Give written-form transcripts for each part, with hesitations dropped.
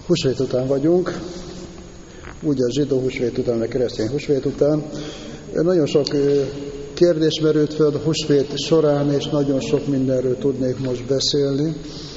Húsvét után vagyunk, úgy a zsidó húsvét után, meg keresztény húsvét után. Nagyon sok kérdés merült föl a húsvét során, és nagyon sok mindenről tudnék most beszélni.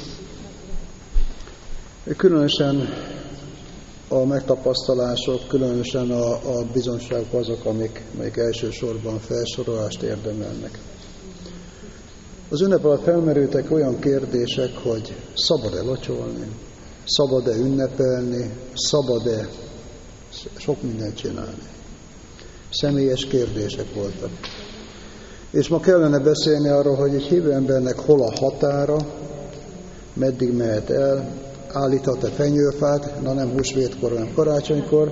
Különösen a megtapasztalások, különösen a bizonyságok azok, amik elsősorban felsorolást érdemelnek. Az ünnep alatt felmerültek olyan kérdések, hogy szabad-e locsolni, szabad-e ünnepelni, szabad-e sok mindent csinálni. Személyes kérdések voltak. És ma kellene beszélni arról, hogy egy hívő embernek hol a határa, meddig mehet el, állíthat-e fenyőfát, na nem húsvétkor, hanem karácsonykor.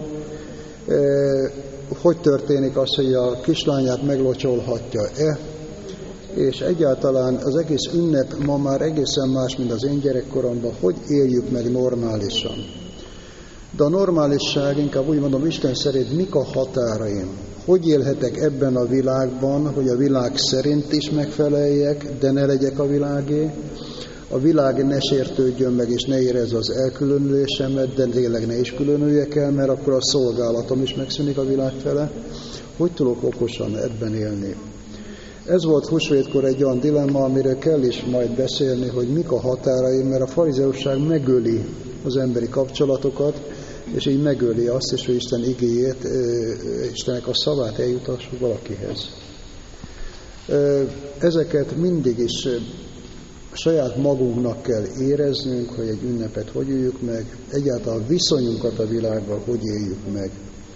Hogy történik az, hogy a kislányát meglocsolhatja-e, és egyáltalán az egész ünnep ma már egészen más, mint az én gyerekkoromban, hogy éljük meg normálisan. De a normálisság, inkább úgy mondom, Isten szerint mik a határaim? Hogy élhetek ebben a világban, hogy a világ szerint is megfeleljek, de ne legyek a világé? A világ ne sértődjön meg, és ne érezze az elkülönülésemet, de tényleg ne is különüljek el, mert akkor a szolgálatom is megszűnik a világ fele. Hogy tudok okosan ebben élni? Ez volt húsvétkor egy olyan dilemma, amiről kell is majd beszélni, hogy mik a határaim, mert a farizeusság megöli az emberi kapcsolatokat, és így megöli azt is, hogy Isten igéjét, Istennek a szavát eljutassuk valakihez. Ezeket mindig is saját magunknak kell éreznünk, hogy egy ünnepet hogy éljük meg, egyáltalán a viszonyunkat a világgal hogy éljük meg.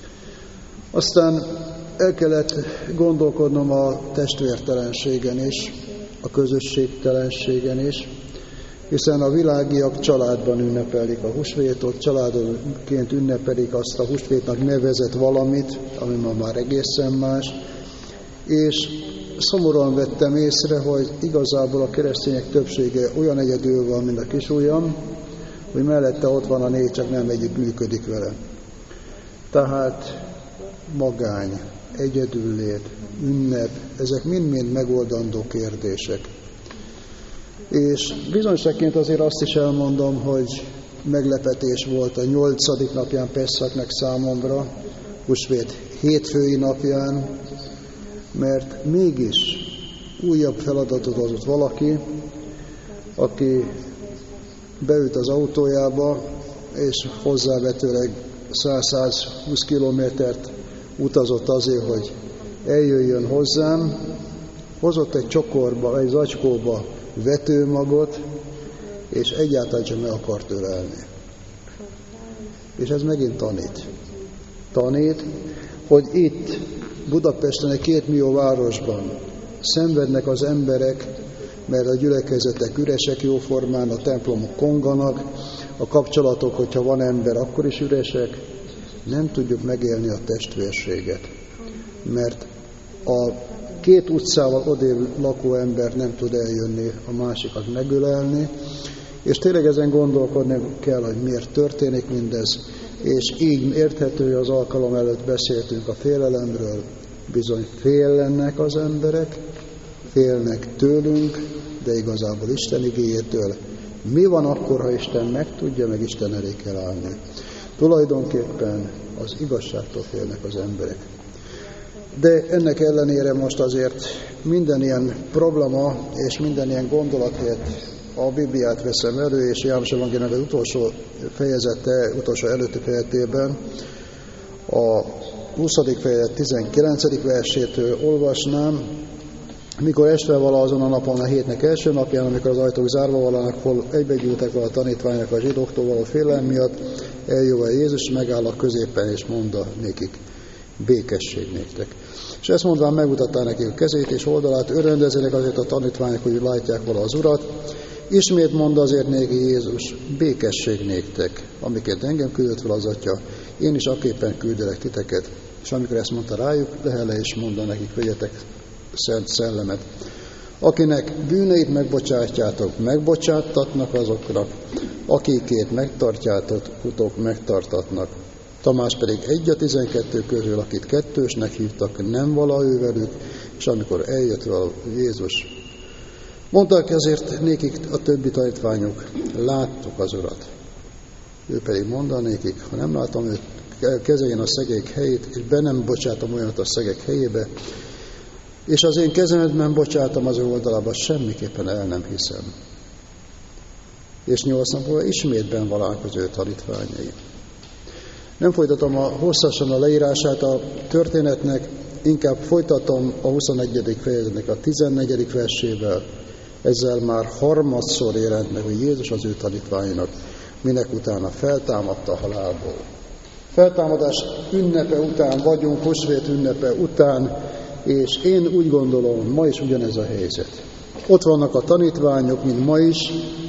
Aztán el kellett gondolkodnom a testvértelenségen is, a közösségtelenségen is, hiszen a világiak családban ünnepelik a húsvétot, családonként ünnepelik azt a húsvétnak nevezett valamit, ami ma már egészen más, és szomorúan vettem észre, hogy igazából a keresztények többsége olyan egyedül van, mint a kisujjam, hogy mellette ott van a négy, csak nem együtt működik vele. Tehát magány, egyedüllét, ünnep, ezek mind-mind megoldandó kérdések. És bizonyságként azért azt is elmondom, hogy meglepetés volt a 8. napján Pesszaknak számomra, húsvét hétfői napján, mert mégis újabb feladatot adott valaki, aki beült az autójába, és hozzávetőleg 100-120 kilométert utazott azért, hogy eljöjjön hozzám, hozott egy csokorba, egy zacskóba vetőmagot, és egyáltalán csak meg akart ölelni. És ez megint tanít, hogy itt Budapesten, egy 2 millió városban szenvednek az emberek, mert a gyülekezetek üresek jóformán, a templomok konganak, a kapcsolatok, hogyha van ember, akkor is üresek. Nem tudjuk megélni a testvérséget, mert a 2 utcával odébb lakó ember nem tud eljönni a másikat megölelni, és tényleg ezen gondolkodni kell, hogy miért történik mindez, és így érthető, az alkalom előtt beszéltünk a félelemről, bizony félnek az emberek, félnek tőlünk, de igazából Isten igéjétől. Mi van akkor, ha Isten megtudja, meg Isten elé kell állni? Tulajdonképpen az igazságtól félnek az emberek. De ennek ellenére most azért minden ilyen probléma és minden ilyen gondolatért a Bibliát veszem elő, és János evangéliumának az utolsó fejezete, utolsó előtti fejezetében a 20. fejezet 19. versétől olvasnám, mikor este vala azon a napon, a hétnek első napján, amikor az ajtók zárva valanak, hol egybegyűltek vala a tanítványok a zsidóktól való félelem miatt, eljöve Jézus megáll a középen, és mondta nékik, békesség néktek. És ezt mondván megmutatta nekik a kezét és oldalát, örvendezenek azért a tanítványok, hogy látják vala az Urat. Ismét mondta azért néki Jézus, békesség néktek, amiket engem küldött fel az Atya, én is aképpen küldelek titeket. És amikor ezt mondta rájuk, lehele is mondta nekik, vegyetek Szent Szellemet. Akinek bűneit megbocsátjátok, megbocsátatnak azoknak, akikét megtartjátok, megtartatnak. Tamás pedig 1-12 közül, akit kettősnek hívtak, nem vala ő velük, és amikor eljött vala Jézus, mondták ezért nékik a többi tanítványok, láttuk az Urat. Ő pedig mondanékik, ha nem látom őt kezeljen a szegék helyét, és be nem bocsátom olyanat a szegek helyébe, és az én kezemben bocsátom az ő oldalába, semmiképpen el nem hiszem. És 8 nap múlva ismét benvalák az ő tanítványai. Nem folytatom hosszasan a leírását a történetnek, inkább folytatom a 21. fejezetnek a 14. versével. Ezzel már harmadszor jelent meg, hogy Jézus az ő tanítványainak, minek utána feltámadta a halálból. Feltámadás ünnepe után vagyunk, húsvét ünnepe után, és én úgy gondolom, ma is ugyanez a helyzet. Ott vannak a tanítványok, mint ma is,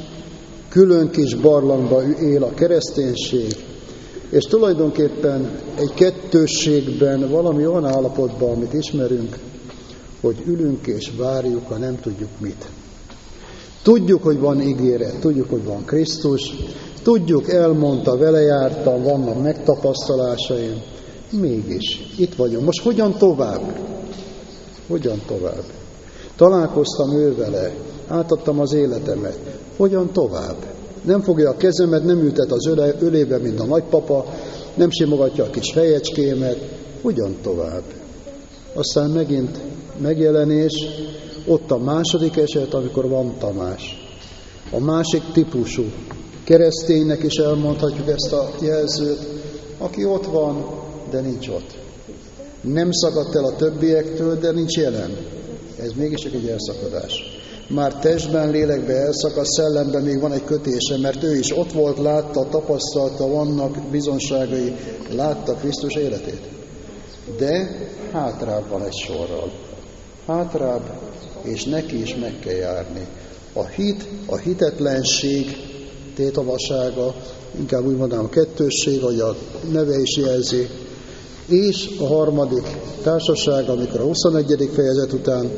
külön kis barlangban él a kereszténység, és tulajdonképpen egy kettősségben, valami olyan állapotban, amit ismerünk, hogy ülünk és várjuk, ha nem tudjuk mit. Tudjuk, hogy van ígéret, tudjuk, hogy van Krisztus, tudjuk, elmondta, vele jártam, vannak megtapasztalásaim, mégis itt vagyunk. Most hogyan tovább? Hogyan tovább? Találkoztam ővele, átadtam az életemet. Hogyan tovább? Nem fogja a kezemet, nem ültet az ölébe, mint a nagypapa, nem simogatja a kis fejecskémet. Hogyan tovább? Aztán megint megjelenés, ott a második eset, amikor van Tamás. A másik típusú kereszténynek is elmondhatjuk ezt a jelzőt, aki ott van, de nincs ott. Nem szakadt el a többiektől, de nincs jelen. Ez mégis csak egy elszakadás. Már testben, lélekben elszakadt, szellemben még van egy kötése, mert ő is ott volt, látta, tapasztalta, vannak bizonságai, látta Krisztus életét. De hátrább van egy sorral. Hátrább, és neki is meg kell járni. A hit, a hitetlenség tétavasága, inkább úgy mondanám a kettősség, ahogy a neve is jelzi, és a harmadik társaság, amikor a 21. fejezet után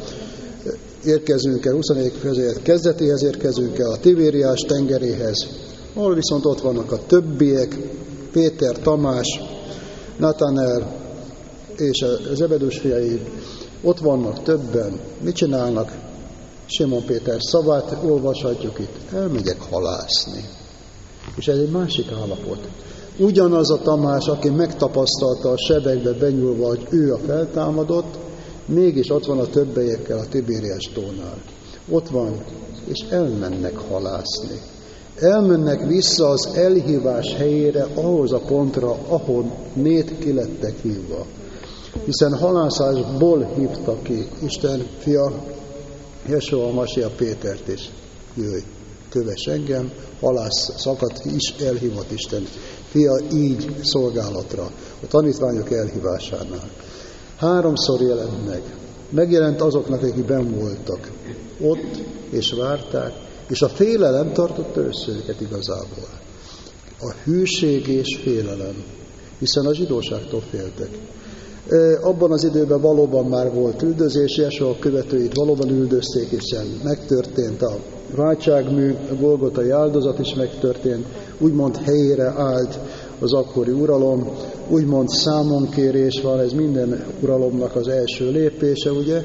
érkezünk el, 21. fejezet kezdetéhez érkezünk el, a Tibériás tengeréhez, ahol viszont ott vannak a többiek, Péter, Tamás, Natanael és a Zebedus fiai, ott vannak többen. Mit csinálnak? Simon Péter szavát olvashatjuk itt. Elmegyek halászni. És ez egy másik állapot. Ugyanaz a Tamás, aki megtapasztalta a sebekbe benyúlva, hogy ő a feltámadott, mégis ott van a többiekkel a Tibériás tónál. Ott van, és elmennek halászni. Elmennek vissza az elhívás helyére, ahhoz a pontra, ahol nét ki lettek hívva. Hiszen halászásból hívta ki Isten fia, Jesua Masia Pétert is. Jöjj, kövess engem, halász szakat is elhívott Isten fia így szolgálatra, a tanítványok elhívásánál. 3-szor jelent meg. Megjelent azoknak, akik benn voltak. Ott, és várták, és a félelem tartotta össze őket igazából. A hűség és félelem, hiszen a zsidóságtól féltek. Abban az időben valóban már volt üldözés, Jesua követőit valóban üldözték, hiszen megtörtént a váltságmű, a golgotai áldozat is megtörtént, úgymond helyére állt az akkori uralom, úgymond számonkérés van, ez minden uralomnak az első lépése, ugye,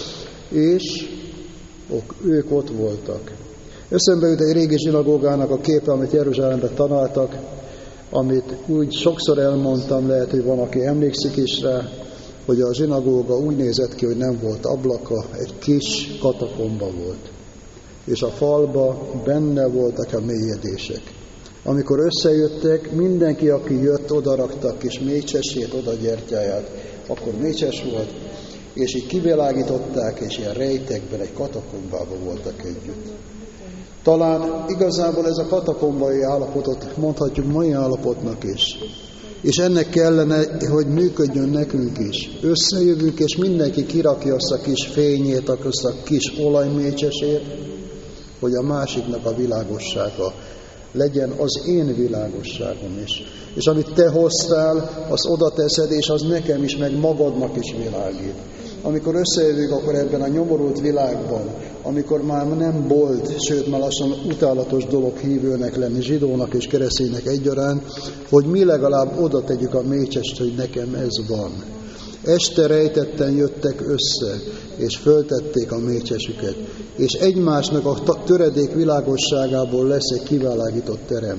és ők ott voltak. Eszembe jut egy régi zsinagógának a képe, amit Jeruzsálemben tanáltak, amit úgy sokszor elmondtam, lehet, hogy van, aki emlékszik is rá, hogy a zsinagóga úgy nézett ki, hogy nem volt ablaka, egy kis katakomba volt. És a falba benne voltak a mélyedések. Amikor összejöttek, mindenki, aki jött, oda raktak kis mécsesét, oda gyertyáját, akkor mécses volt, és így kivilágították, és ilyen rejtekben, egy katakombában voltak együtt. Talán igazából ez a katakombai állapotot mondhatjuk mai állapotnak is. És ennek kellene, hogy működjön nekünk is. Összejövünk, és mindenki kirakja azt a kis fényét, azt a kis olajmécsesét, hogy a másiknak a világossága legyen az én világosságom is. És amit te hoztál, azt oda teszed, és az nekem is, meg magadnak is világít. Amikor összejövünk, akkor ebben a nyomorult világban, amikor már nem bold, sőt már lassan utálatos dolog hívőnek lenni, zsidónak és kereszténynek egyaránt, hogy mi legalább oda tegyük a mécsest, hogy nekem ez van. Este rejtetten jöttek össze, és föltették a mécsesüket, és egymásnak a töredék világosságából lesz egy kivilágított terem.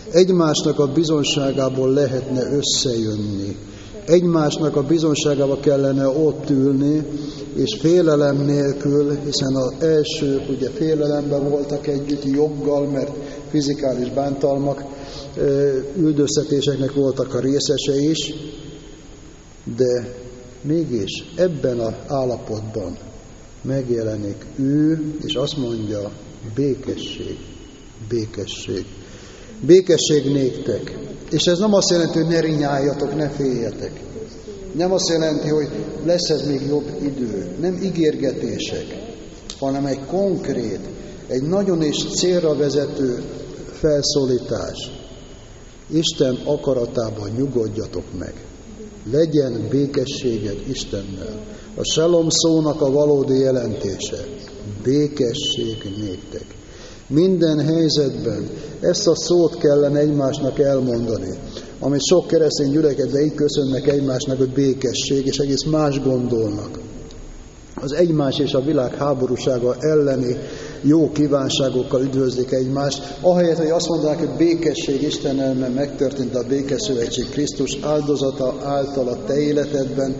Egymásnak a bizonságából lehetne összejönni. Egymásnak a bizonságába kellene ott ülni, és félelem nélkül, hiszen az elsők ugye félelemben voltak együtt joggal, mert fizikális bántalmak, üldöztetéseknek voltak a részese is, de mégis ebben az állapotban megjelenik ő, és azt mondja, békesség, békesség. Békesség néktek. És ez nem azt jelenti, hogy ne rinyáljatok, ne féljetek. Nem azt jelenti, hogy lesz ez még jobb idő. Nem ígérgetések, hanem egy konkrét, egy nagyon is célra vezető felszólítás. Isten akaratában nyugodjatok meg. Legyen békességed Istennel. A shalom szónak a valódi jelentése. Békesség néktek. Minden helyzetben ezt a szót kellene egymásnak elmondani, amit sok keresztény gyülekezetben így köszönnek egymásnak, hogy békesség, és egész más gondolnak. Az egymás és a világ háborúsága elleni jó kívánságokkal üdvözlik egymást, ahelyett, hogy azt mondanák, hogy békesség Istennel, mert megtörtént a békeszövetség Krisztus áldozata által a te életedben,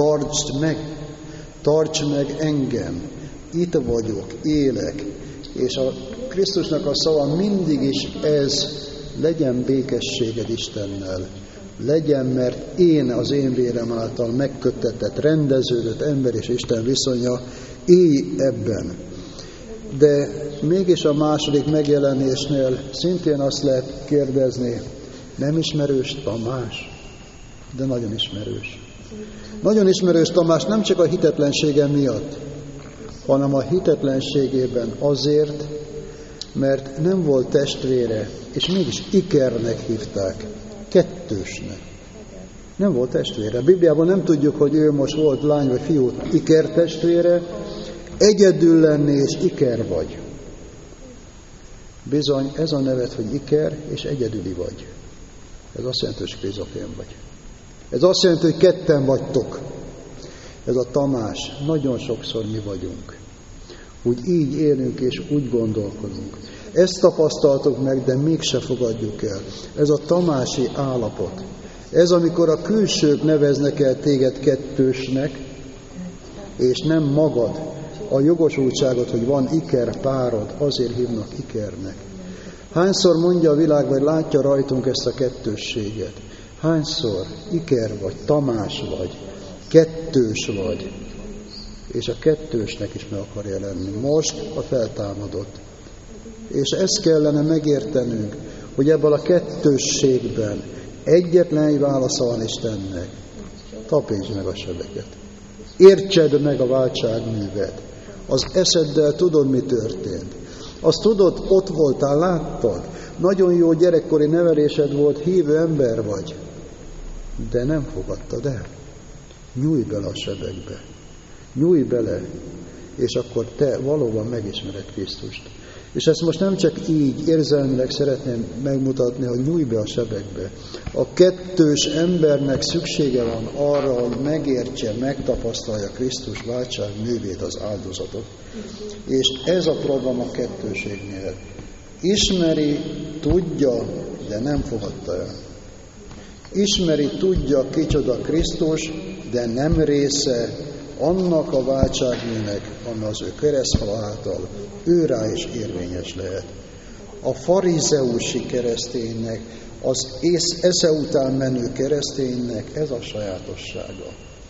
tarts meg engem, itt vagyok, élek, és a Krisztusnak a szava mindig is ez, legyen békességed Istennel, legyen, mert én az én vérem által megköttetett, rendeződött ember és Isten viszonya, élj ebben. De mégis a második megjelenésnél szintén azt lehet kérdezni, nem ismerős Tamás? De nagyon ismerős. Nagyon ismerős Tamás nem csak a hitetlensége miatt, hanem a hitetlenségében azért, mert nem volt testvére, és mégis ikernek hívták, kettősnek. Nem volt testvére. A Bibliában nem tudjuk, hogy ő most volt lány vagy fiú ikertestvére, egyedül lenni és iker vagy. Bizony, ez a nevet, hogy iker és egyedüli vagy. Ez azt jelenti, hogy skizofrén vagy. Ez azt jelenti, hogy ketten vagytok. Ez a Tamás, nagyon sokszor mi vagyunk. Úgy így élünk és úgy gondolkodunk. Ezt tapasztaltuk meg, de mégse fogadjuk el. Ez a tamási állapot. Ez, amikor a külsők neveznek el téged kettősnek, és nem magad a jogosultságot, hogy van iker párod, azért hívnak ikernek. Hányszor mondja a világ, vagy látja rajtunk ezt a kettősséget? Hányszor iker vagy, Tamás vagy, kettős vagy, és a kettősnek is meg akar jelenni. Most a feltámadott. És ezt kellene megértenünk, hogy ebből a kettősségben egyetlen egy válasza van Istennek. Tapintsd meg a sebeket. Értsed meg a váltságművet. Az eszeddel tudod, mi történt. Azt tudod, ott voltál, láttad. Nagyon jó gyerekkori nevelésed volt, hívő ember vagy. De nem fogadtad el. Nyújj bele a sebekbe. Nyújj bele, és akkor te valóban megismered Krisztust. És ezt most nem csak így érzelmileg szeretném megmutatni, hogy nyújj be a sebekbe. A kettős embernek szüksége van arra, hogy megértse, megtapasztalja Krisztus váltság művét, az áldozatot. És ez a program a kettőségnél. Ismeri, tudja, de nem fogadta el. Ismeri, tudja, kicsoda Krisztus, de nem része annak a váltságműnek, ami az ő kereszthala által őrá is érvényes lehet. A farizeusi kereszténynek, az esze után menő kereszténynek ez a sajátossága.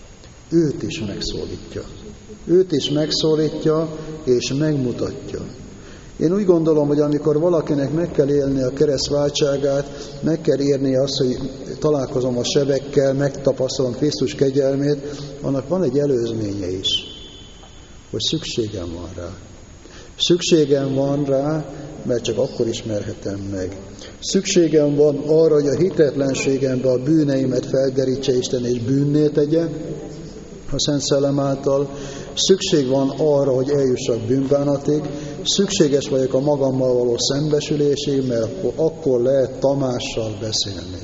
Őt is megszólítja. Őt is megszólítja és megmutatja. Én úgy gondolom, hogy amikor valakinek meg kell élni a kereszt váltságát, meg kell érni azt, hogy találkozom a sebekkel, megtapasztalom Krisztus kegyelmét, annak van egy előzménye is, hogy szükségem van rá. Szükségem van rá, mert csak akkor ismerhetem meg. Szükségem van arra, hogy a hitetlenségembe a bűneimet felderítse Isten és bűnné tegye, a Szent Szellem által. Szükség van arra, hogy eljussak bűnbánatig. Szükséges vagyok a magammal való szembesülésig, mert akkor lehet Tamással beszélni.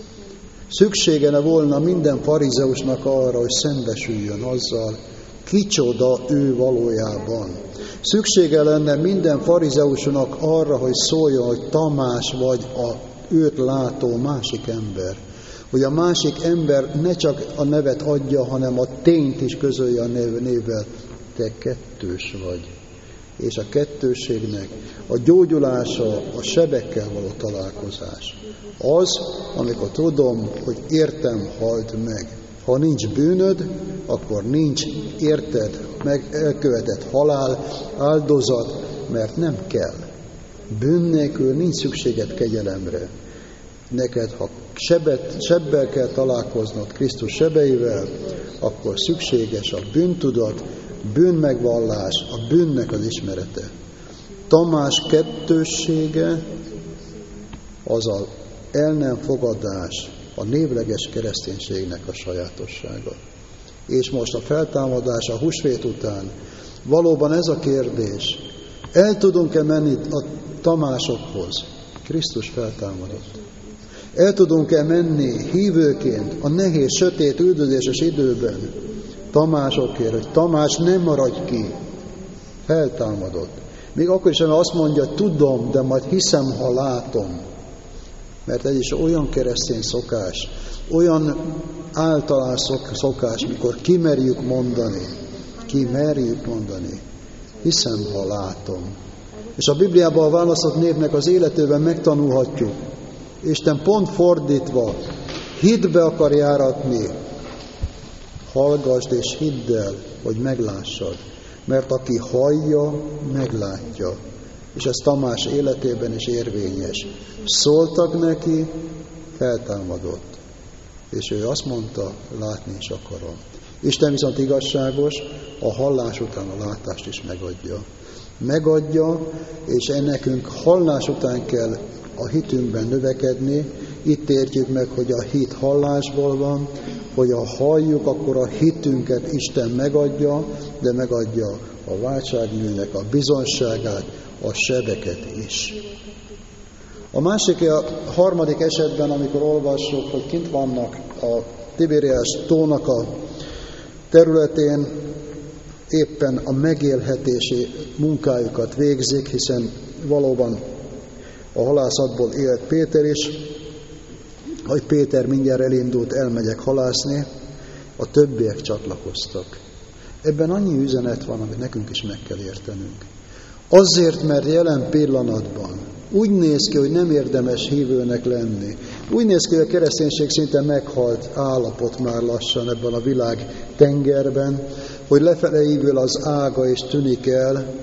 Szüksége volna minden farizeusnak arra, hogy szembesüljön azzal, kicsoda ő valójában. Szüksége lenne minden farizeusnak arra, hogy szóljon, hogy Tamás vagy, őt látó másik ember. Hogy a másik ember ne csak a nevet adja, hanem a tényt is közölje a névvel. Te kettős vagy. És a kettősségnek a gyógyulása, a sebekkel való találkozás. Az, amikor tudom, hogy értem halt meg. Ha nincs bűnöd, akkor nincs érted, meg elkövetett halál, áldozat, mert nem kell. Bűn nélkül nincs szükséged kegyelemre. Neked, ha sebbel kell találkoznod Krisztus sebeivel, akkor szükséges a bűntudat, bűnmegvallás, a bűnnek az ismerete. Tamás kettőssége az a el nem fogadás, a névleges kereszténységnek a sajátossága. És most a feltámadás a húsvét után valóban ez a kérdés, el tudunk-e menni a Tamásokhoz? Krisztus feltámadott. El tudunk-e menni hívőként a nehéz, sötét, üldözéses időben Tamásokért, hogy Tamás nem maradj ki, feltámadott. Még akkor is, amikor azt mondja, tudom, de majd hiszem, ha látom. Mert ez is olyan keresztény szokás, olyan általán szokás, mikor kimerjük mondani, hiszem, ha látom. És a Bibliában a választott népnek az életében megtanulhatjuk, Isten pont fordítva, hitbe akar járatni, hallgasd és hidd el, hogy meglássad. Mert aki hallja, meglátja. És ez Tamás életében is érvényes. Szóltak neki, feltámadott. És ő azt mondta, látni is akarom. Isten viszont igazságos, a hallás után a látást is megadja. Megadja, és nekünk hallás után kell a hitünkben növekedni. Itt értjük meg, hogy a hit hallásból van, hogy ha halljuk, akkor a hitünket Isten megadja, de megadja a váltságműnek a bizonságát, a sebeket is. A másik, a harmadik esetben, amikor olvassuk, hogy kint vannak a Tibériás tónak a területén, éppen a megélhetési munkájukat végzik, hiszen valóban a halászatból élt Péter is, hogy Péter mindjárt elindult, elmegyek halászni, a többiek csatlakoztak. Ebben annyi üzenet van, amit nekünk is meg kell értenünk. Azért, mert jelen pillanatban úgy néz ki, hogy nem érdemes hívőnek lenni. Úgy néz ki, hogy a kereszténység szinte meghalt állapot már lassan ebben a világ tengerben, hogy lefele ívül az ága és tűnik el,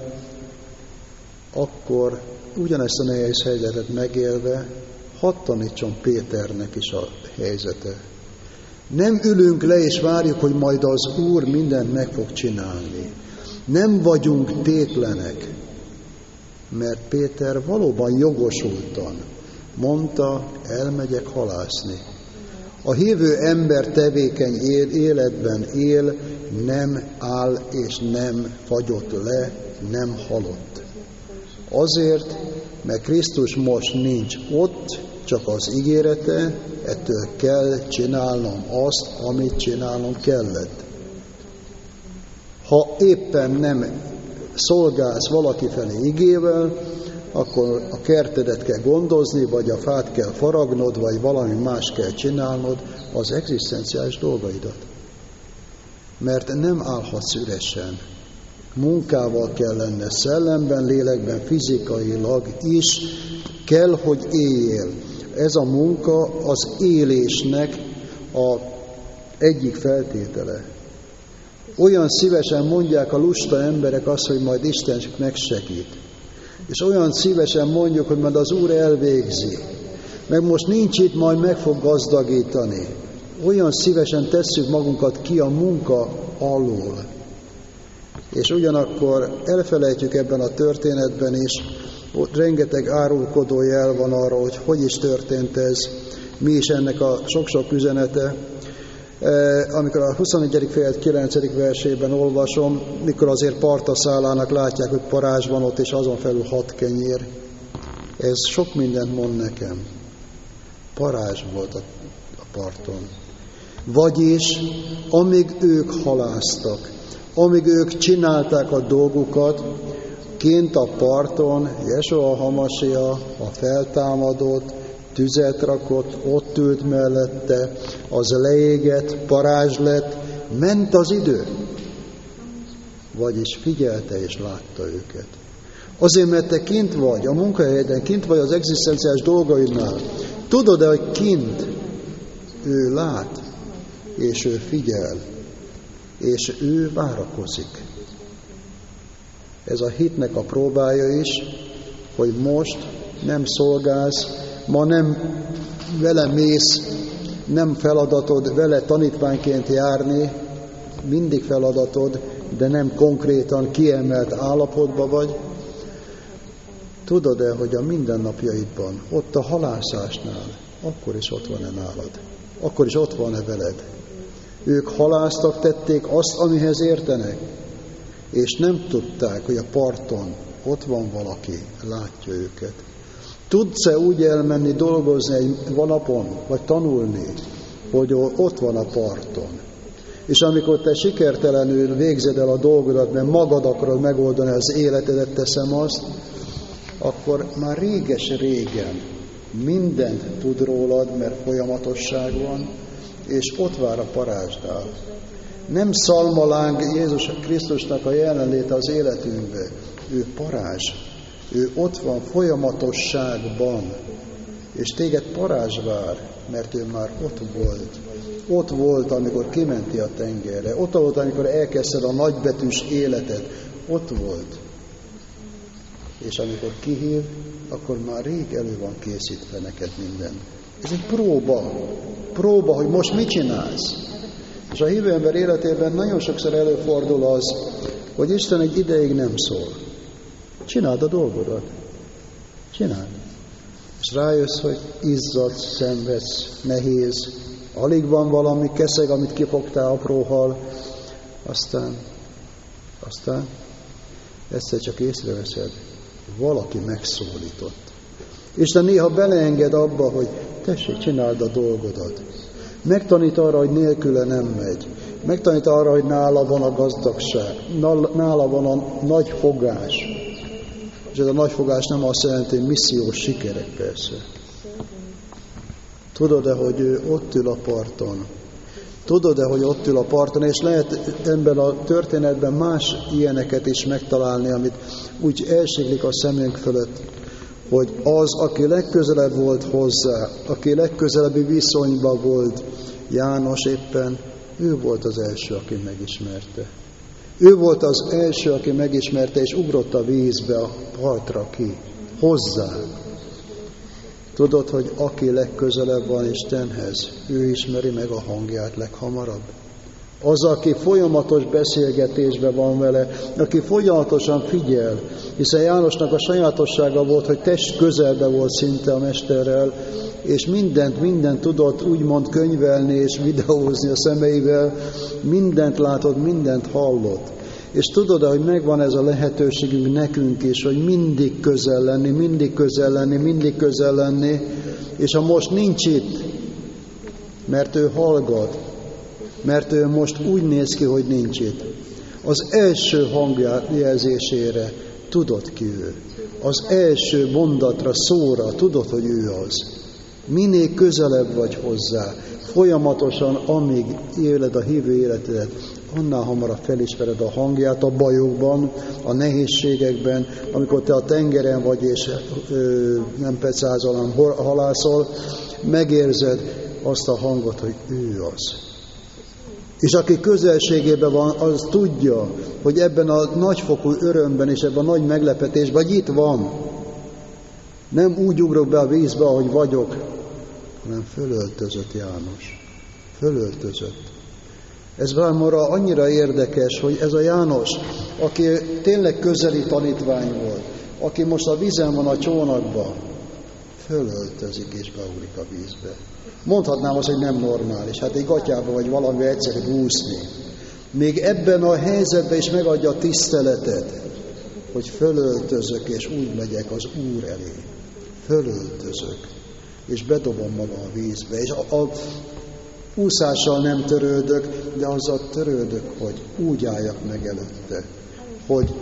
akkor ugyanezt a nehéz helyzetet megélve, hadd tanítson Péternek is a helyzete. Nem ülünk le és várjuk, hogy majd az Úr mindent meg fog csinálni. Nem vagyunk tétlenek, mert Péter valóban jogosultan mondta, elmegyek halászni. A hívő ember tevékeny életben él, nem áll és nem fagyott le, nem halott. Azért, mert Krisztus most nincs ott, csak az ígérete, ettől kell csinálnom azt, amit csinálnom kellett. Ha éppen nem szolgálsz valaki felé igével, akkor a kertedet kell gondozni, vagy a fát kell faragnod, vagy valami más kell csinálnod, az egzisztenciális dolgaidat. Mert nem állhatsz üresen. Munkával kell lenne, szellemben, lélekben, fizikailag is kell, hogy éljél. Ez a munka az élésnek az egyik feltétele. Olyan szívesen mondják a lusta emberek azt, hogy majd Isten megsegít. És olyan szívesen mondjuk, hogy majd az Úr elvégzi. Meg most nincs itt, majd meg fog gazdagítani. Olyan szívesen tesszük magunkat ki a munka alól. És ugyanakkor elfelejtjük ebben a történetben is, ott rengeteg árulkodó jel van arra, hogy is történt ez, mi is ennek a sok-sok üzenete. Amikor a 21. fejezet 9. versében olvasom, mikor azért partaszálának látják, hogy parázs van ott, és azon felül 6 kenyér. Ez sok mindent mond nekem. Parázs volt a parton. Vagyis, amíg ők haláztak, amíg ők csinálták a dolgukat, kint a parton Jesua Hamasia, a feltámadott, tüzet rakott, ott ült mellette, az leégett, parázs lett, ment az idő. Vagyis figyelte és látta őket. Azért, mert te kint vagy, a munkahelyeden, kint vagy az egzisztenciális dolgaidnál. Tudod-e, hogy kint ő lát, és ő figyel, és ő várakozik. Ez a hitnek a próbája is, hogy most nem szolgálsz, ma nem vele mész, nem feladatod vele tanítványként járni, mindig feladatod, de nem konkrétan kiemelt állapotban vagy. Tudod-e, hogy a mindennapjaidban, ott a halászásnál, akkor is ott van-e nálad? Akkor is ott van-e veled? Ők halásztak, tették azt, amihez értenek, és nem tudták, hogy a parton ott van valaki, látja őket. Tudsz-e úgy elmenni dolgozni egy napon, vagy tanulni, hogy ott van a parton? És amikor te sikertelenül végzed el a dolgodat, mert magad akarod megoldani az életedet, teszem azt, akkor már réges-régen mindent tud rólad, mert folyamatosság van, és ott vár a parázsdál. Nem szalmaláng Jézus Krisztusnak a jelenléte az életünkbe. Ő parázs. Ő ott van folyamatosságban. És téged parázs vár, mert ő már ott volt. Ott volt, amikor kimenti a tengerre. Ott volt, amikor elkezdted a nagybetűs életet. Ott volt. És amikor kihív, akkor már rég elő van készítve neked minden. Ez egy próba, hogy most mit csinálsz. És a hívő ember életében nagyon sokszor előfordul az, hogy Isten egy ideig nem szól. Csináld a dolgodat. Csináld. És rájössz, hogy izzadsz, szenvedsz, nehéz, alig van valami keszeg, amit kifogtál apró hal, aztán egyszer csak észreveszed, valaki megszólított. Isten néha beleenged abba, hogy tessék, csináld a dolgodat. Megtanít arra, hogy nélküle nem megy. Megtanít arra, hogy nála van a gazdagság, nála van a nagy fogás. És ez a nagy fogás nem azt jelenti, hogy missziós sikerek persze. Tudod-e, hogy ő ott ül a parton? Tudod-e, hogy ott ül a parton, és lehet ebben a történetben más ilyeneket is megtalálni, amit úgy elsiklik a szemünk fölött, hogy az, aki legközelebb volt hozzá, aki legközelebbi viszonyban volt, János éppen, ő volt az első, aki megismerte. Ő volt az első, aki megismerte, és ugrott a vízbe, a partra ki, hozzá. Tudod, hogy aki legközelebb van Istenhez, ő ismeri meg a hangját leghamarabb. Az, aki folyamatos beszélgetésben van vele, aki folyamatosan figyel, hiszen Jánosnak a sajátossága volt, hogy test közelbe volt szinte a mesterrel, és mindent tudott úgymond könyvelni és videózni a szemeivel, mindent látott, mindent hallott. És tudod, hogy megvan ez a lehetőségünk nekünk is, hogy mindig közel lenni, és ha most nincs itt, mert ő hallgat, mert ő most úgy néz ki, hogy nincs itt. Az első hangjelzésére tudod ki ő. Az első mondatra, szóra tudod, hogy ő az. Minél közelebb vagy hozzá, folyamatosan, amíg éled a hívő életedet, annál hamarabb felismered a hangját a bajokban, a nehézségekben, amikor te a tengeren vagy, és nem pecázol, hanem halászol, megérzed azt a hangot, hogy ő az. És aki közelségében van, az tudja, hogy ebben a nagyfokú örömben és ebben a nagy meglepetésben, hogy itt van. Nem úgy ugrok be a vízbe, ahogy vagyok, hanem fölöltözött János. Fölöltözött. Ez számomra annyira érdekes, hogy ez a János, aki tényleg közeli tanítvány volt, aki most a vízen van a csónakban, fölöltözik és beugrik a vízbe. Mondhatnám azt, hogy nem normális. Hát egy gatyába vagy valami egyszerű úszni. Még ebben a helyzetben is megadja a tiszteletet, hogy fölöltözök és úgy megyek az Úr elé. Fölöltözök, és bedobom magam a vízbe. És a úszással nem törődök, de azzal törődök, hogy úgy álljak meg előtte, hogy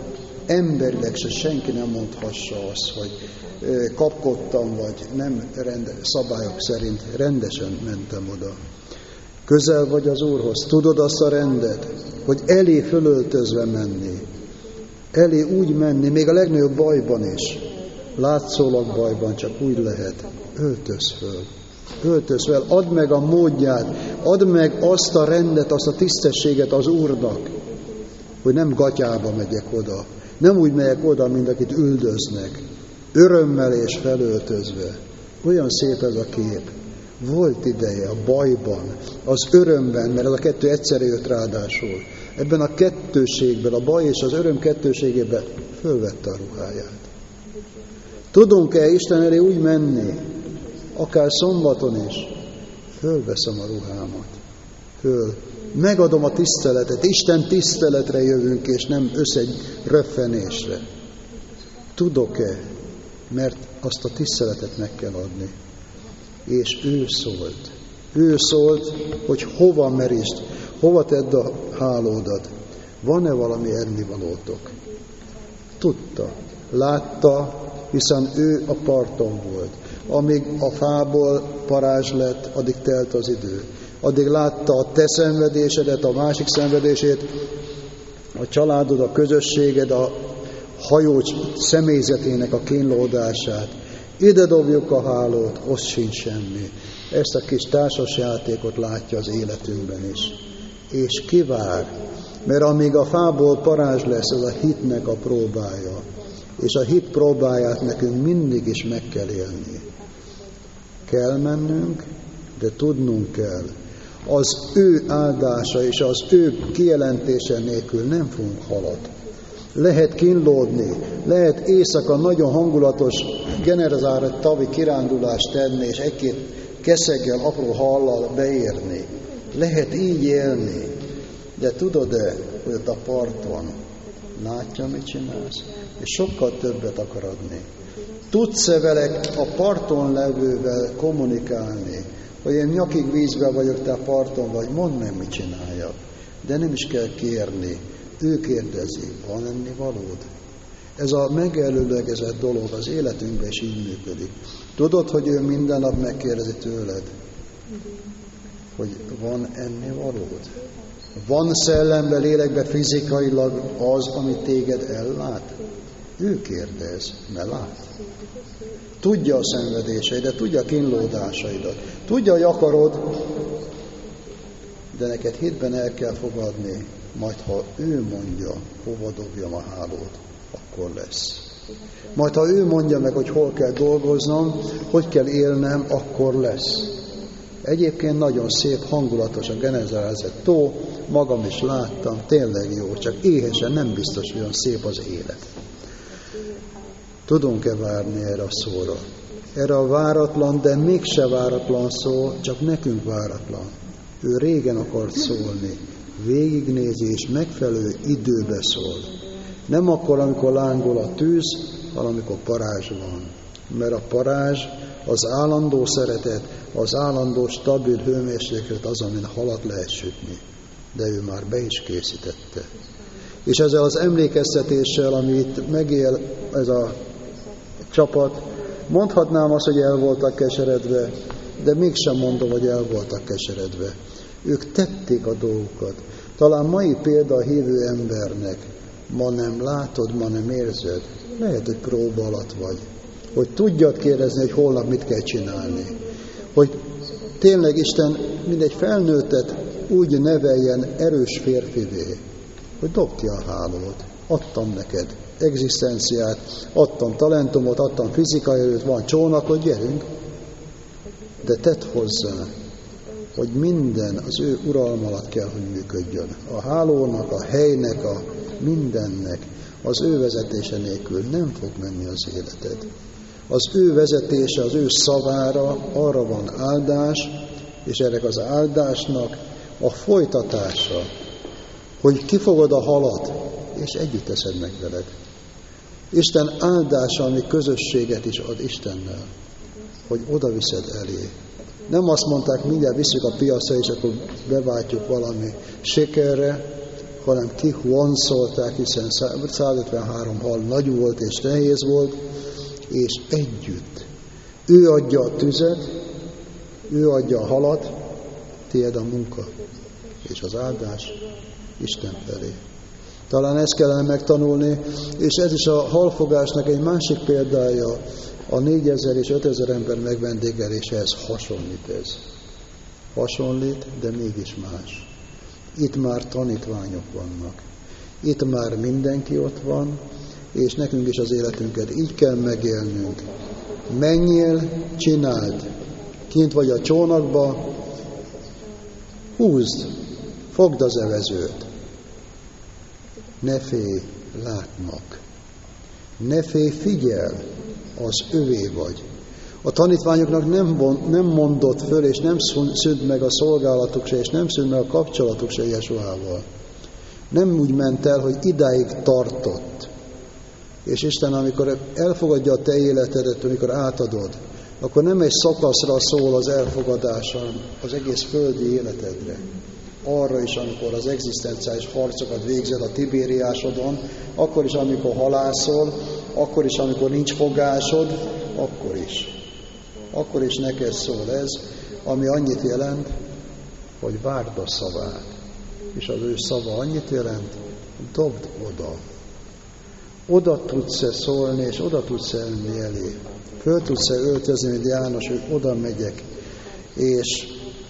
emberileg se senki nem mondhassa azt, hogy kapkodtam, vagy nem szabályok szerint rendesen mentem oda. Közel vagy az Úrhoz, tudod azt a rendet, hogy elé fölöltözve menni, elé úgy menni, még a legnagyobb bajban is, látszólag bajban csak úgy lehet, öltöz föl, add meg a módját, add meg azt a rendet, azt a tisztességet az Úrnak, hogy nem gatyába megyek oda, nem úgy megyek oda, mint akit üldöznek, örömmel és felöltözve. Olyan szép ez a kép. Volt ideje a bajban, az örömben, mert ez a kettő egyszerre jött ráadásul. Ebben a kettőségben, a baj és az öröm kettőségében fölvette a ruháját. Tudunk-e Isten elé úgy menni, akár szombaton is? Fölveszem a ruhámat. Megadom a tiszteletet. Isten tiszteletre jövünk, és nem összeröffenésre. Tudok-e? Mert azt a tiszteletet meg kell adni. És ő szólt, hogy hova merítsd, hova tedd a hálódat. Van-e valami ennivalótok? Tudta, látta, hiszen ő a parton volt. Amíg a fából parázs lett, addig telt az idő. Addig látta a te szenvedésedet, a másik szenvedését, a családod, a közösséged, a hajó személyzetének a kínlódását. Ide dobjuk a hálót, ott sincs semmi. Ezt a kis társasjátékot látja az életünkben is. És kivár, mert amíg a fából parázs lesz, ez a hitnek a próbája. És a hit próbáját nekünk mindig is meg kell élni. Kell mennünk, de tudnunk kell. Az ő áldása és az ő kijelentése nélkül nem fogunk haladni. Lehet kínlódni, lehet éjszaka nagyon hangulatos, generált tavi kirándulást tenni, és egy-két keszeggel, apró hallal beérni. Lehet így élni, de tudod-e, hogy ott a parton látja, mit csinálsz, és sokkal többet akar adni. Tudsz-e vele a parton levővel kommunikálni, hogy én nyakig vízbe vagyok, te a parton vagy, mondd meg, mit csináljak. De nem is kell kérni. Ő kérdezi, van ennivalód? Ez a megelőlegezett dolog az életünkben is így működik. Tudod, hogy ő minden nap megkérdezi tőled, hogy van ennivalód? Van szellemben, lélekben, fizikailag az, ami téged ellát? Ő kérdez, mert lát. Tudja a szenvedéseidet, tudja a kínlódásaidat, tudja, hogy akarod, de neked hitben el kell fogadni, majd ha ő mondja, hova dobjam a hálót, akkor lesz. Majd ha ő mondja meg, hogy hol kell dolgoznom, hogy kell élnem, akkor lesz. Egyébként nagyon szép, hangulatos a Genezárezett tó, magam is láttam, tényleg jó, csak éhesen nem biztos, hogy olyan szép az élet. Tudunk-e várni erre a szóra? Erre a váratlan, de mégse váratlan szó, csak nekünk váratlan. Ő régen akart szólni, végignézi és megfelelő időbe szól. Nem akkor, amikor lángol a tűz, hanem amikor parázs van. Mert a parázs, az állandó szeretet, az állandó stabil hőmérséklet az, amin halat lehet sütni. De ő már be is készítette. És ezzel az emlékeztetéssel, ami itt megél ez a csapat, mondhatnám azt, hogy el voltak keseredve, de mégsem mondom, hogy el voltak keseredve. Ők tették a dolgukat. Talán mai példa a hívő embernek. Ma nem látod, ma nem érzed. Lehet, hogy próba alatt vagy. Hogy tudjad kérdezni, hogy holnap mit kell csinálni. Hogy tényleg Isten mindegy felnőttet úgy neveljen erős férfivé, hogy dobd ki a hálót. Adtam neked egzisztenciát, adtam talentumot, adtam fizikai erőt, van csónakod, gyerünk. De tedd hozzá, hogy minden az ő uralma alatt kell, hogy működjön. A hálónak, a helynek, a mindennek, az ő vezetése nélkül nem fog menni az életed. Az ő vezetése, az ő szavára, arra van áldás, és ennek az áldásnak a folytatása, hogy kifogod a halat, és együtt teszed meg veled. Isten áldása, ami közösséget is ad Istennel, hogy oda viszed elé. Nem azt mondták, mindjárt visszük a piacra, és akkor beváltjuk valami sikerre, hanem kihuanszolták, hiszen 153 hal nagy volt és nehéz volt, és együtt. Ő adja a tüzet, ő adja a halat, tiéd a munka és az áldás Isten felé. Talán ezt kellene megtanulni, és ez is a halfogásnak egy másik példája, a 4000 és 5000 ember megvendégeléséhez hasonlít ez. Hasonlít, de mégis más. Itt már tanítványok vannak. Itt már mindenki ott van, és nekünk is az életünket így kell megélnünk. Menjél, csináld. Kint vagy a csónakba, húzd, fogd az evezőt. Ne félj, látnak. Ne félj, figyel, az övé vagy. A tanítványoknak nem mondott föl, és nem szűnt meg a szolgálatuk se, és nem szűnt meg a kapcsolatuk se Jesuával. Nem úgy ment el, hogy idáig tartott. És Isten, amikor elfogadja a te életedet, amikor átadod, akkor nem egy szakaszra szól az elfogadása az egész földi életedre. Arra is, amikor az egzisztenciális harcokat végzed a Tibériásodon, akkor is, amikor halászol, akkor is, amikor nincs fogásod, akkor is. Akkor is neked szól ez, ami annyit jelent, hogy várd a szavát. És az ő szava annyit jelent, dobd oda. Oda tudsz-e szólni, és oda tudsz elni elé. Föl tudsz-e öltözni, mint János, hogy oda megyek, és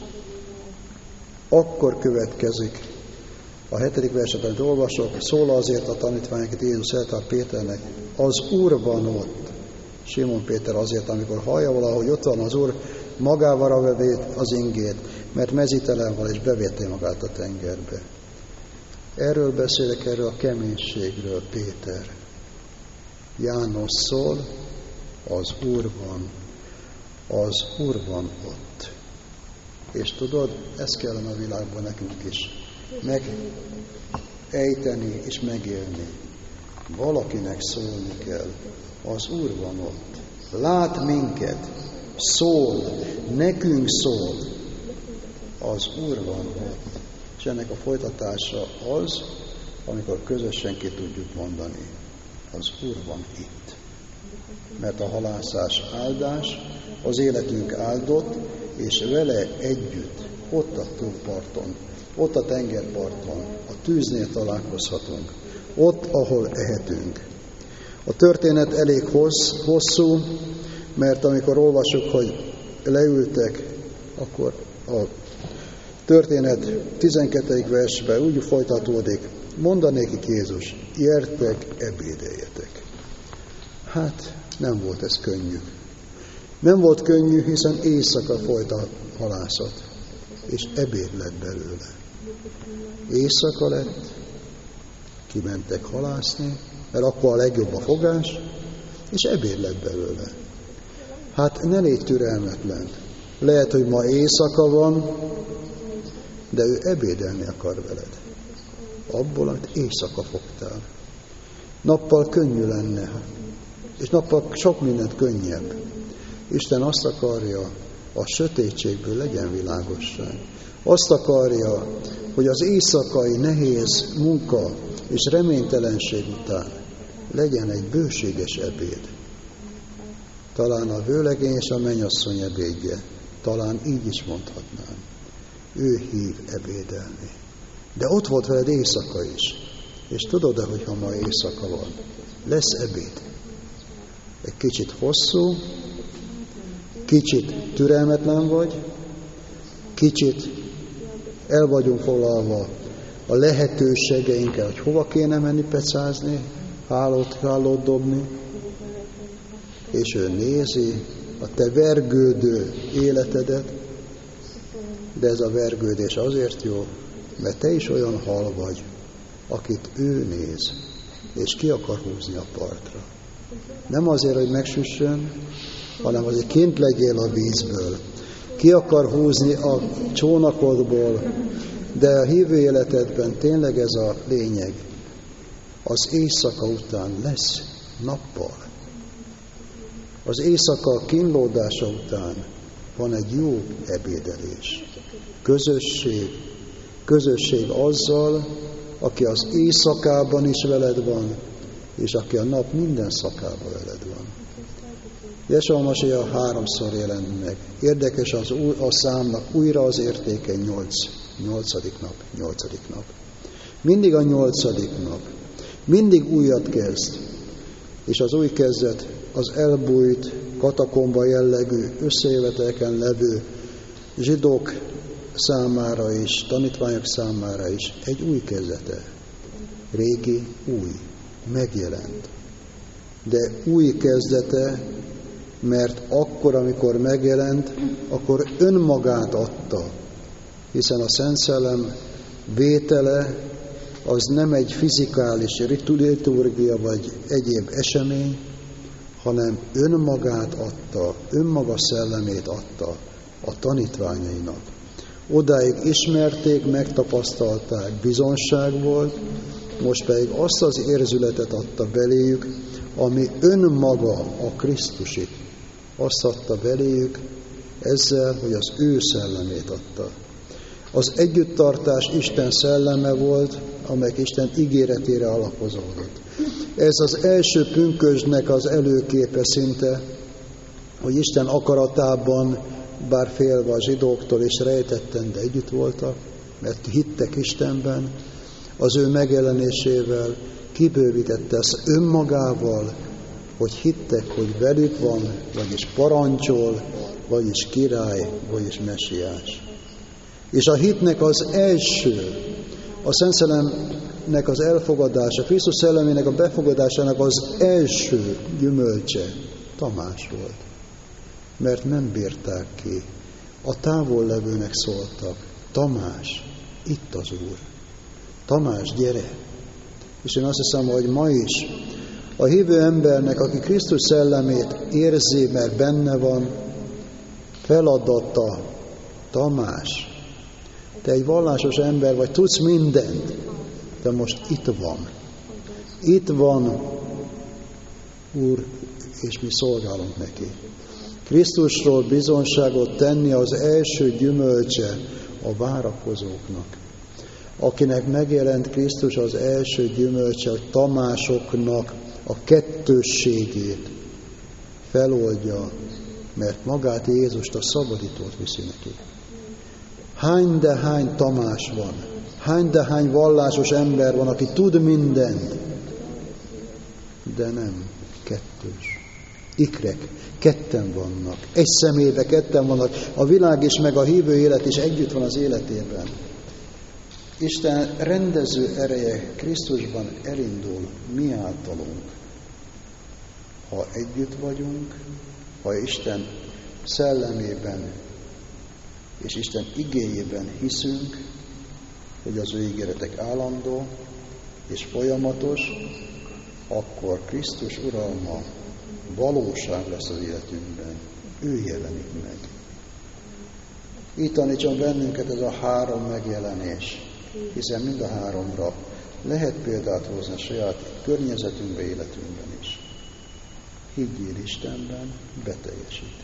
akkor következik a 7. verset, amit olvasok, szól azért a tanítványokat Jézus eltár Péternek, az Úr van ott. Simon Péter azért, amikor hallja valahogy ott van az Úr, magával vevét az ingét, mert mezítelen van, és bevédte magát a tengerbe. Erről beszélek, erről a keménységről, Péter. János szól, az Úr van ott. És tudod, ezt kellene a világban nekünk is megejteni és megélni. Valakinek szólni kell. Az Úr van ott. Lát minket. Szól. Nekünk szól. Az Úr van ott. És ennek a folytatása az, amikor közösen ki tudjuk mondani. Az Úr van itt. Mert a halászás áldás, az életünk áldott, és vele együtt, ott a tóparton, ott a tengerparton, a tűznél találkozhatunk, ott, ahol ehetünk. A történet elég hosszú, mert amikor olvasjuk, hogy leültek, akkor a történet 12. versben úgy folytatódik, mondanékik Jézus, gyertek, ebédeljetek. Hát nem volt ez könnyű. Nem volt könnyű, hiszen éjszaka folyt a halászat, és ebéd lett belőle. Éjszaka lett, kimentek halászni, mert akkor a legjobb a fogás, és ebéd lett belőle. Hát ne légy türelmetlen. Lehet, hogy ma éjszaka van, de ő ebédelni akar veled. Abból, amit éjszaka fogtál. Nappal könnyű lenne, és nappal sok mindent könnyebb. Isten azt akarja, a sötétségből legyen világosság. Azt akarja, hogy az éjszakai nehéz munka és reménytelenség után legyen egy bőséges ebéd. Talán a vőlegény és a mennyasszony ebédje, talán így is mondhatnám. Ő hív ebédelni. De ott volt veled éjszaka is. És tudod-e, hogyha ma éjszaka van? Lesz ebéd. Egy kicsit hosszú, kicsit türelmetlen vagy, kicsit el vagyunk foglalva a lehetőségeinkkel, hogy hova kéne menni pecázni, hálót dobni, és ő nézi a te vergődő életedet, de ez a vergődés azért jó, mert te is olyan hal vagy, akit ő néz, és ki akar húzni a partra. Nem azért, hogy megsüssön, hanem azért kint legyél a vízből. Ki akar húzni a csónakodból, de a hívő életedben tényleg ez a lényeg. Az éjszaka után lesz nappal. Az éjszaka kínlódása után van egy jó ebédelés. Közösség azzal, aki az éjszakában is veled van, és aki a nap minden szakában veled van. Jesua Masiach 3-szor jelent meg. Érdekes a számnak újra az értéke 8. nap. Mindig a 8. nap. Mindig újat kezd. És az új kezdet az elbújt, katakomba jellegű, összejöveteleken levő zsidók számára is, tanítványok számára is egy új kezdete. Régi, új, megjelent. De új kezdete, mert akkor, amikor megjelent, akkor önmagát adta. Hiszen a Szent Szellem vétele az nem egy fizikális liturgia vagy egyéb esemény, hanem önmagát adta, önmaga szellemét adta a tanítványainak. Odáig ismerték, megtapasztalták, bizonság volt, most pedig azt az érzületet adta beléjük, ami önmaga a Krisztusi. Azt adta beléjük ezzel, hogy az ő szellemét adta. Az együtttartás Isten szelleme volt, amely Isten ígéretére alapozódott. Ez az első pünkösdnek az előképe szinte, hogy Isten akaratában, bár félve a zsidóktól és rejtetten, de együtt voltak, mert hittek Istenben, az ő megjelenésével kibővítette ezt önmagával, hogy hittek, hogy velük van, vagyis parancsol, vagyis király, vagyis mesiás. És a hitnek az első, a Szent Szellemnek az elfogadása, Krisztus szellemének a befogadásának az első gyümölcse Tamás volt. Mert nem bírták ki. A távol levőnek szóltak: Tamás, itt az Úr. Tamás, gyere! És én azt hiszem, hogy ma is a hívő embernek, aki Krisztus szellemét érzi, mert benne van, feladata: Tamás, te egy vallásos ember vagy, tudsz mindent, de most itt van. Itt van, Úr, és mi szolgálunk neki. Krisztusról bizonságot tenni az első gyümölcse a várakozóknak. Akinek megjelent Krisztus, az első gyümölcse, hogy Tamásoknak a kettősségét feloldja, mert magát Jézust, a szabadítót viszi neki. Hány de hány Tamás van, hány de hány vallásos ember van, aki tud mindent, de nem, kettős. Ikrek, ketten vannak, egy személyben ketten vannak, a világ is, meg a hívő élet is együtt van az életében. Isten rendező ereje Krisztusban elindul mi általunk. Ha együtt vagyunk, ha Isten szellemében és Isten igéjében hiszünk, hogy az ő ígéretek állandó és folyamatos, akkor Krisztus uralma valóság lesz az életünkben. Ő jelenik meg. Így tanítson bennünket ez a 3 megjelenés, hiszen mind a 3-ra lehet példát hozni a saját környezetünkben, életünkben is. Higgyél Istenben, beteljesíti.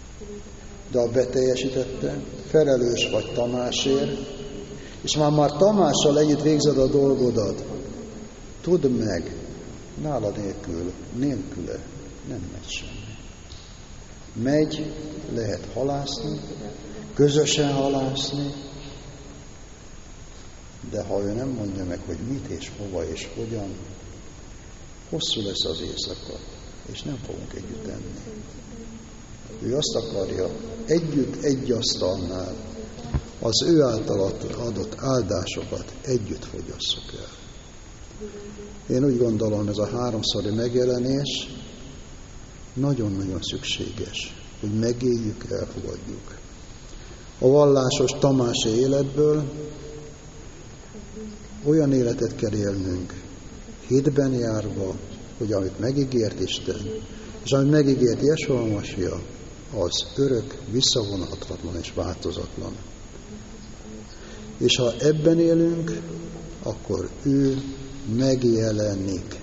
De ha beteljesítette, felelős vagy Tamásért, és már Tamással együtt végzed a dolgodat, tudd meg, nála nélküle nem megy semmi. Megy, lehet halászni, közösen halászni, de ha ő nem mondja meg, hogy mit és hova és hogyan, hosszú lesz az éjszaka, és nem fogunk együtt enni. Ő azt akarja, együtt egy asztalnál az ő által adott áldásokat együtt fogyasszuk el. Én úgy gondolom, ez a 3-szori megjelenés nagyon-nagyon szükséges, hogy megéljük, elfogadjuk. A vallásos tamási életből olyan életet kell élnünk, hitben járva, hogy amit megígért Isten, és amit megígért Jesua Masiach, az örök, visszavonhatatlan és változatlan. És ha ebben élünk, akkor ő megjelenik.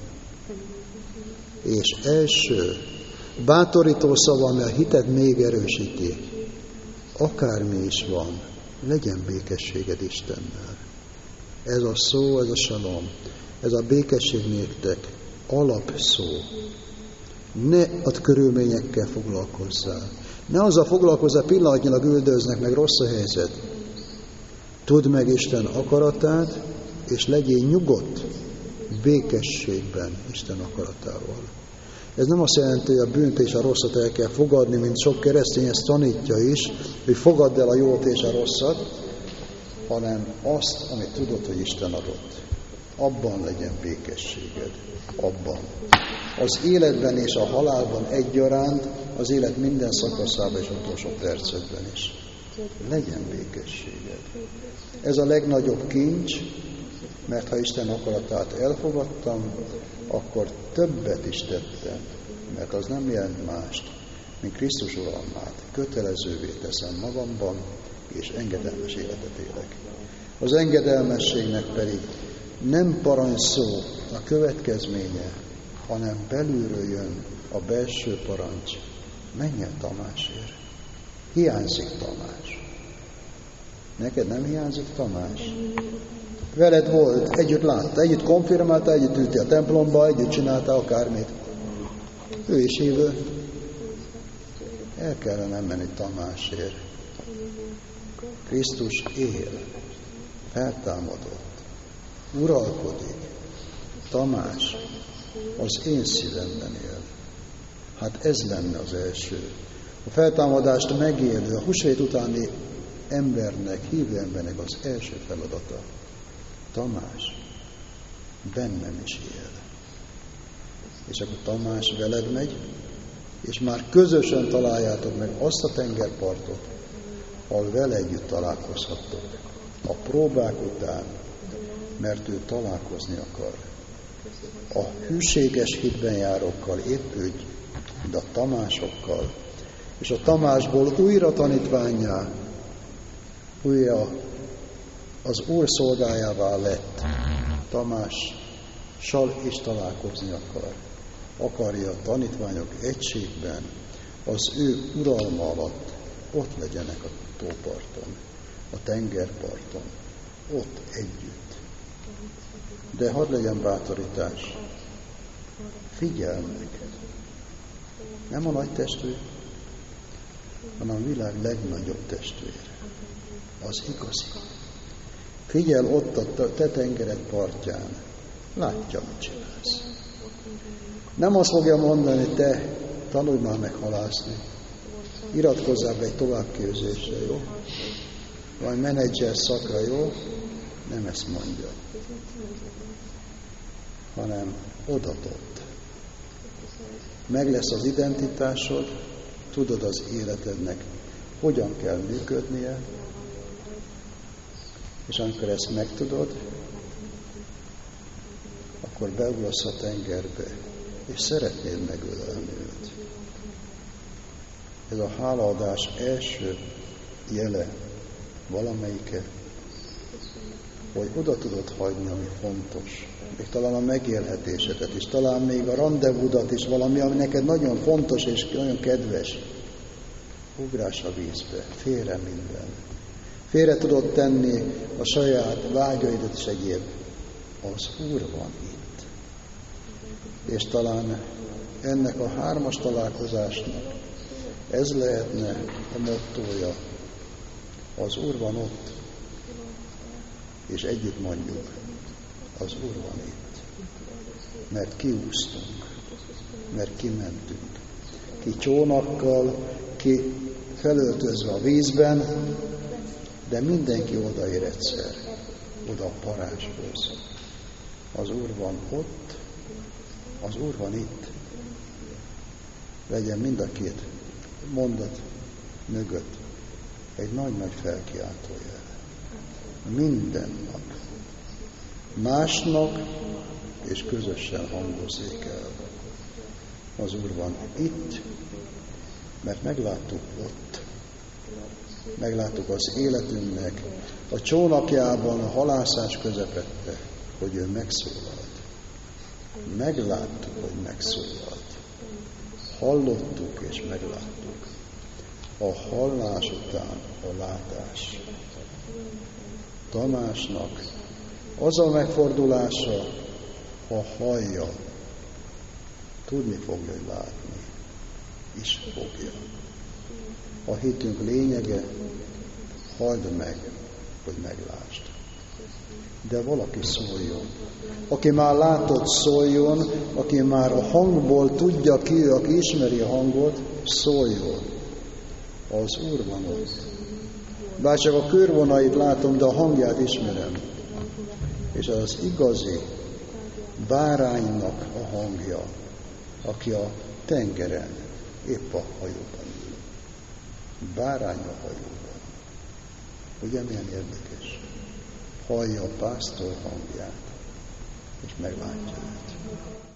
És első, bátorító szava, ami a hitet még erősíti, akármi is van, legyen békességed Istennel. Ez a szó, ez a salom, ez a békesség néktek alapszó. Ne a körülményekkel foglalkozzál. Ne azzal foglalkozzál, pillanatnyilag üldöznek, meg rossz a helyzet. Tudd meg Isten akaratát, és legyél nyugodt békességben Isten akaratával. Ez nem azt jelenti, hogy a bűnt és a rosszat el kell fogadni, mint sok keresztény ezt tanítja is, hogy fogadd el a jót és a rosszat, hanem azt, amit tudod, hogy Isten adott. Abban legyen békességed. Abban. Az életben és a halálban egyaránt, az élet minden szakaszában és utolsó percedben is. Legyen békességed. Ez a legnagyobb kincs, mert ha Isten akaratát elfogadtam, akkor többet is tettem, mert az nem jelent mást, mint Krisztus uralmát. Kötelezővé teszem magamban, és engedelmes életet élek. Az engedelmességnek pedig nem parancsszó a következménye, hanem belülről jön a belső parancs. Menj el Tamásért. Hiányzik Tamás. Neked nem hiányzik Tamás? Veled volt, együtt látta, együtt konfirmálta, együtt ülti a templomba, együtt csinálta akármit. Ő is hívő. El kellene menni Tamásért. Krisztus él, feltámadott, uralkodik. Tamás az én szívemben él. Hát ez lenne az első. A feltámadást megélő, a húsvét utáni embernek, hívő embernek az első feladata. Tamás, bennem is él. És akkor Tamás veled megy, és már közösen találjátok meg azt a tengerpartot, ahol vele együtt találkozhattok. A próbák után, mert ő találkozni akar. A hűséges hitben járókkal épülj, de a Tamásokkal, és a Tamásból újra tanítvánnyá, újra az Úr szolgájává lett. Tamással is találkozni akar. Akarja a tanítványok egységben, az ő uralma alatt ott legyenek a tóparton, a tengerparton, ott együtt. De hadd legyen bátorítás. Figyelj meg! Nem a nagy testvér, hanem a világ legnagyobb testvére. Az igazi. Figyelj ott a te tengered partján. Látja, mit csinálsz. Nem azt fogja mondani, te tanulj már meg halászni. Iratkozzál be egy továbbképzésre, jó? Vagy menedzser szakra, jó? Nem ezt mondja. Hanem odatott. Meg lesz az identitásod, tudod az életednek, hogyan kell működnie, és amikor ezt megtudod, akkor beugrasz a tengerbe, és szeretnéd megölelni őt. Ez a hálaadás első jele valamelyike, hogy oda tudod hagyni, ami fontos. Még talán a megélhetésedet is, talán még a rendezvúdat is, valami, ami neked nagyon fontos és nagyon kedves. Ugrás a vízbe, félre minden. Félre tudod tenni a saját vágyaidat és egyéb. Az Úr van itt. És talán ennek a 3 találkozásnak ez lehetne a mottója. Az Úr van ott, és együtt mondjuk, az Úr van itt. Mert kiúsztunk, mert kimentünk. Ki csónakkal, ki felöltözve a vízben, de mindenki odaér egyszer, oda a parázshoz. Az Úr van ott, az Úr van itt. Legyen mind a 2 mondat mögött egy nagy-nagy felkiáltójel. Minden nap. Másnak és közösen hangozzék el. Az Úr van itt, mert megláttuk ott. Megláttuk az életünknek a csónakjában, a halászás közepette, hogy ő megszólalt. Megláttuk, hogy megszólalt. Hallottuk és megláttuk. A hallás után a látás. Tamásnak Az a megfordulása, ha hallja, tudni fogja, hogy látni is fogja. A hitünk lényege, halld meg, hogy meglásd. De valaki szóljon. Aki már látott, szóljon, aki már a hangból tudja ki, aki ismeri a hangot, szóljon. Az Úr van ott. Bár csak a körvonait látom, de a hangját ismerem. És az igazi báránynak a hangja, aki a tengeren, épp a hajóban ül. Bárány a hajóban. Ugye milyen érdekes? Hallja a pásztor hangját, és meglátja őt.